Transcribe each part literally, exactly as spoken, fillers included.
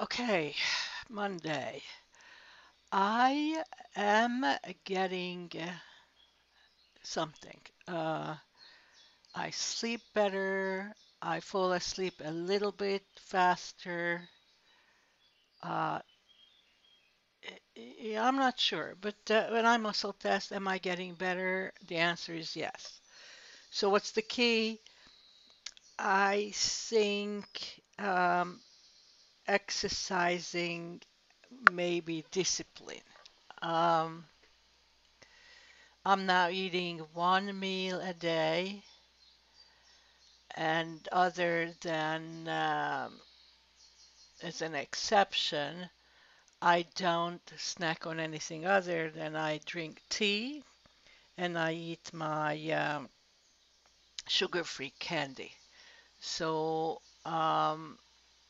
Okay, Monday. I am getting uh, something. Uh, I sleep better. I fall asleep a little bit faster. Uh, i- I'm not sure, but uh, when I muscle test, am I getting better? The answer is yes. So what's the key? I think um, exercising, maybe discipline. Um, I'm now eating one meal a day, and other than um, as an exception, I don't snack on anything other than I drink tea and I eat my um, sugar-free candy. So, um,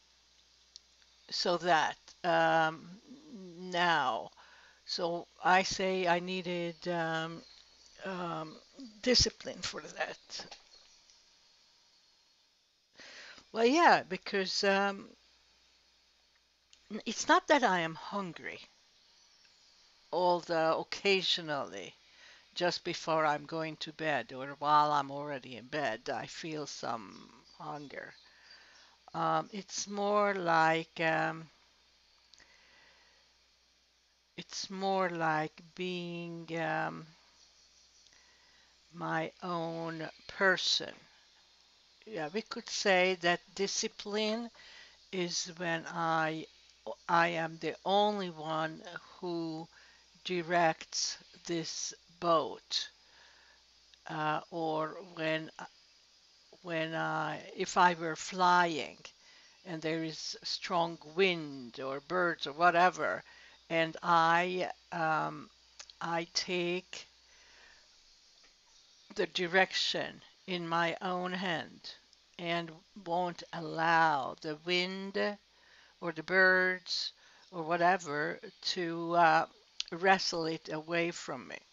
so that um, now, so I say I needed um, um, discipline for that. Well, yeah, because um, it's not that I am hungry, although occasionally, just before I'm going to bed or while I'm already in bed, I feel some hunger. Um, it's more like um, it's more like being um, my own person. Yeah, we could say that discipline is when I I am the only one who directs this boat, uh, or when when uh, if I were flying and there is strong wind or birds or whatever, and I um, I take the direction in my own hand and won't allow the wind or the birds or whatever to uh, wrestle it away from me.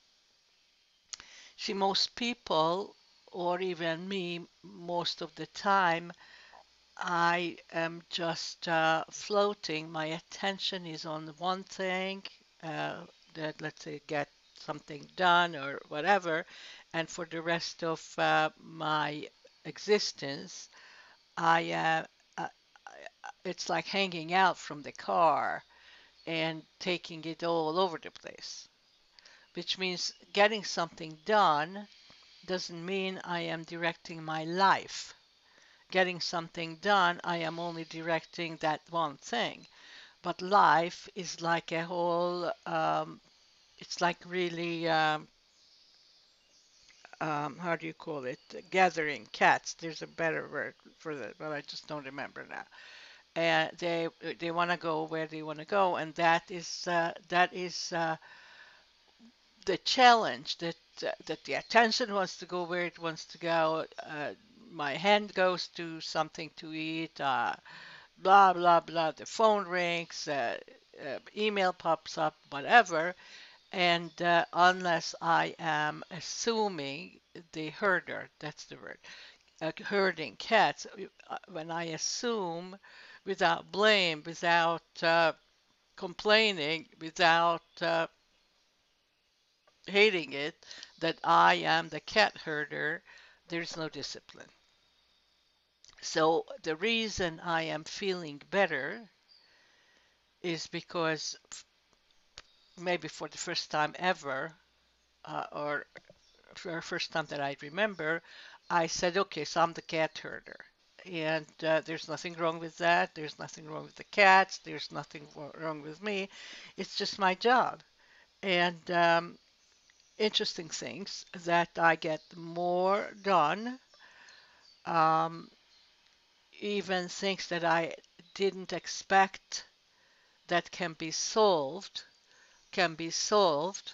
See, most people, or even me, most of the time, I am just uh, floating. My attention is on one thing, uh, that let's say get something done or whatever, and for the rest of uh, my existence, I uh, uh, it's like hanging out from the car and taking it all over the place, which means getting something done doesn't mean I am directing my life. Getting something done, I am only directing that one thing. But life is like a whole, um, it's like really, um, um, how do you call it? Gathering cats. There's a better word for that, but I just don't remember now. And they they want to go where they want to go, and that is uh, that is uh, the challenge that uh, that the attention wants to go where it wants to go. Uh, my hand goes to something to eat. Uh, blah blah blah. The phone rings. Uh, uh, email pops up. Whatever. And uh, unless I am assuming the herder, that's the word, uh, herding cats, uh, when I assume without blame, without uh, complaining, without uh, hating it, that I am the cat herder, there's no discipline. So the reason I am feeling better is because maybe for the first time ever, uh, or for the first time that I remember, I said, okay, so I'm the cat herder. And uh, there's nothing wrong with that. There's nothing wrong with the cats. There's nothing wrong with me. It's just my job. And um, interesting things that I get more done, um, even things that I didn't expect that can be solved, can be solved.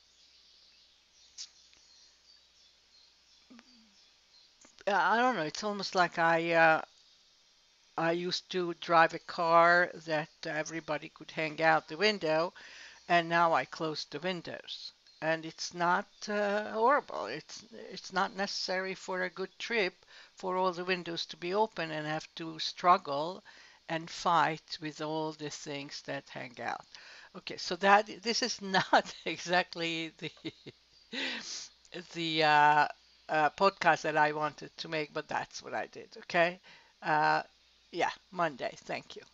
Uh, I don't know. It's almost like I uh, I used to drive a car that everybody could hang out the window, and now I close the windows. And it's not uh, horrible. It's it's not necessary for a good trip for all the windows to be open and have to struggle and fight with all the things that hang out. Okay, so that this is not exactly the the uh, uh, podcast that I wanted to make, but that's what I did. Okay, uh, yeah, Monday. Thank you.